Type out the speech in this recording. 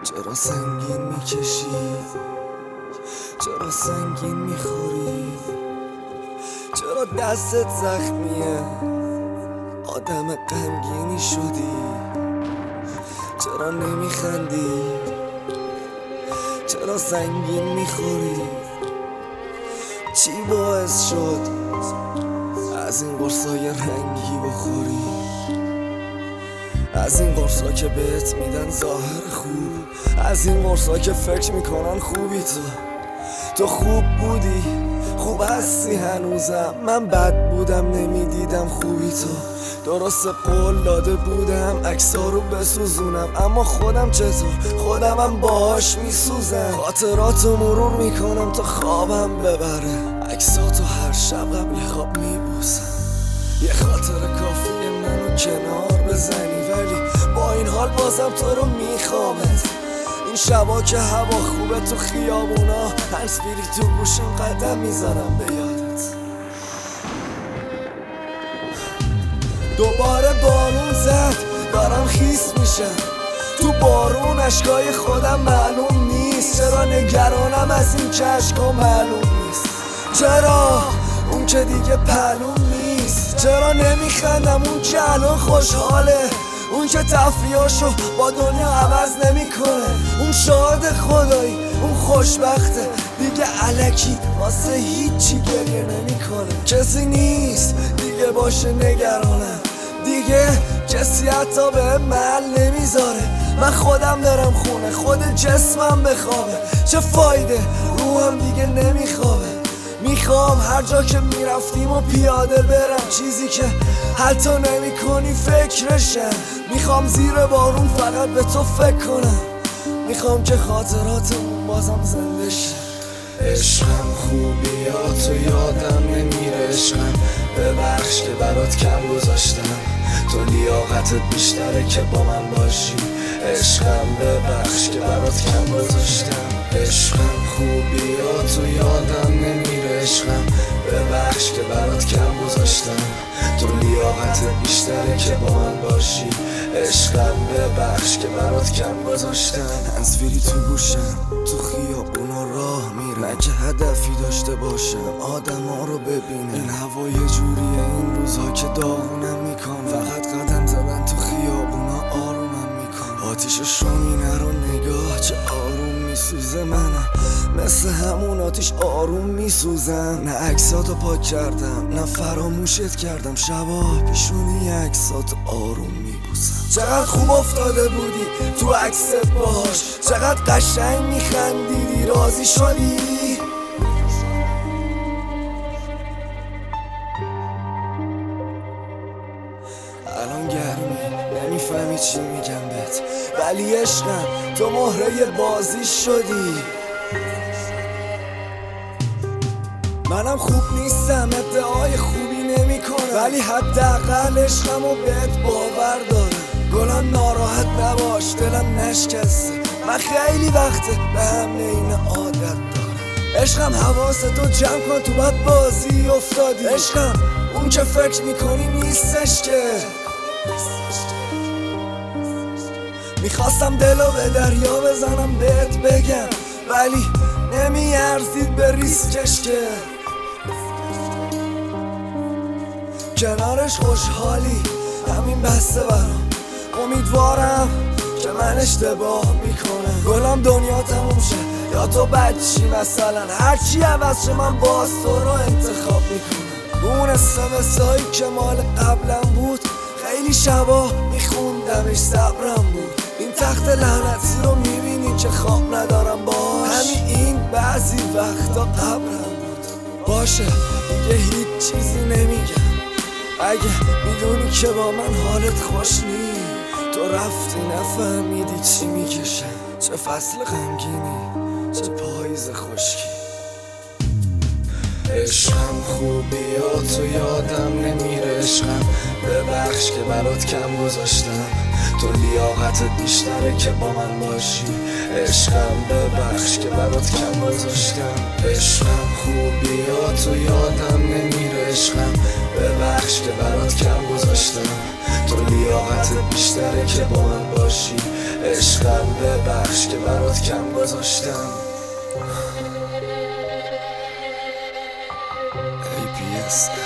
چرا سنگین میکشی؟ چرا سنگین میخوری؟ چرا دستت زخمیه؟ آدم غمگینی شدی؟ چرا نمیخندی؟ چرا سنگین میخوری؟ چی باعث شد از این قرصای رنگی بخوری؟ از این قرصا که بهت میدن ظاهر خوب، از این قرصا که فکر میکنن خوبی تو خوب بودی، خوب هستی هنوزم. من بد بودم نمیدیدم خوبی درست قول داده بودم عکس‌ها رو بسوزونم، اما خودم چطور؟ خودمم باهاش میسوزم. خاطراتو مرور میکنم تا خوابم ببره، عکساتو هر شب قبل خواب میبوسم. یه خاطر کافیه منو کنار بزنی، ولی با این حال بازم تو رو میخوامت. این شبا که هوا خوبه تو خیابونا، هنسفیری تو گوشم قدم میزنم به یادت. دوباره بارون زد دارم خیس میشم، تو بارون اشکای خودم معلوم نیست. چرا نگرانم از این که اشکا معلوم نیست؟ چرا اون که دیگه پلوم نیست؟ چرا نمیخندم اون که الان خوشحاله؟ اون که تفریحاشو با دنیا عوض نمیکنه، اون شاد خدایی، اون خوشبخته دیگه الکی واسه هیچی گریه نمیکنه. کسی نیست دیگه باشه نگرانم، دیگه کسی حتی به محل نمیذاره. من خودم برم خونه، خود جسمم بخوابه، چه فایده؟ روحم دیگه نمیخوابه. میخوام هر جا که میرفتیم و پیاده برم، چیزی که حتی نمی کنی فکرشم. میخوام زیر بارون فقط به تو فکر کنم، میخوام که خاطراتمون بازم زنده شه. عشقم خوبیاتو یادم نمیره، عشقم ببخش که برات کم گذاشتم. تو لیاقتت بیشتره که با من باشی، عشقم ببخش که برات کم گذاشتم. عشقم خوبیاتو یادم نمیره، عشقم ببخش که برات کم گذاشتم. تو لیاقتت بیشتره که با من باشی، عشقم ببخش که برات کم گذاشتم. هنسفیری تو گوشم تو خیابونا راه میرم، نه که هدفی داشته باشم آدم ها رو ببینم. این هوا یه جوریه این روزها که داغونم میکن، فقط قدم زدن تو خیابونا آرومم میکن. آتیش شومینه رو نگاه چه آروم میسوزه، منم مثل همون آتیش آروم میسوزم. نه عکساتو پاک کردم نه فراموشت کردم، شبا پیشونی عکساتو آروم میبوسم. چقدر خوب افتاده بودی تو عکست باهاش، چقدر قشنگ میخندیدی، راضی شدی؟ الان گرمی نمیفهمی چی میگم بهت، ولی عشقم تو مهره بازی شدی. منم خوب نیستم ادعای خوبی نمی کنم، ولی حداقل عشقمو بهت باور دارم. گلم ناراحت نباش دلم نشکسته، من خیلی وقته به همه این عادت دارم. عشقم حواستو جمع کن تو بد بازی افتادی، عشقم اون که فکر میکنی نیستش که. میخواستم دلو به دریا بزنم بهت بگم، ولی نمیارزید به ریسکش که. کنارش خوشحالی همین بسته برام، امیدوارم که من اشتباه میکنم. گلم دنیا تموم شه یا تو بچی مثلا، هرچی عوض شه من باز تو رو انتخاب میکنم. اون اسمسایی که مال قبلم بود، خیلی شبا میخوندمش صبرم بود. این تخت لعنتی رو میبینی که خواب ندارم باش، همین این بعضی وقتا قبرم بود. باشه دیگه هیچ چیزی نمیگم، اگه میدونی که با من حالت خوش نی. تو رفتی نفهمیدی چی میکشم، چه فصل غمگینی چه پاییز خشکی. عشقم خوبیاتو یادم نمیره، عشقم ببخش که برات کم گذاشتم. تو لیاقتت بیشتره که با من باشی، عشقم ببخش که برات کم گذاشتم. عشقم خوبیاتو یادم نمیره، عشقم ببخش که برات کم گذاشتم. تو لیاقتت بیشتره که با من باشی، عشقم ببخش که برات کم گذاشتم. APS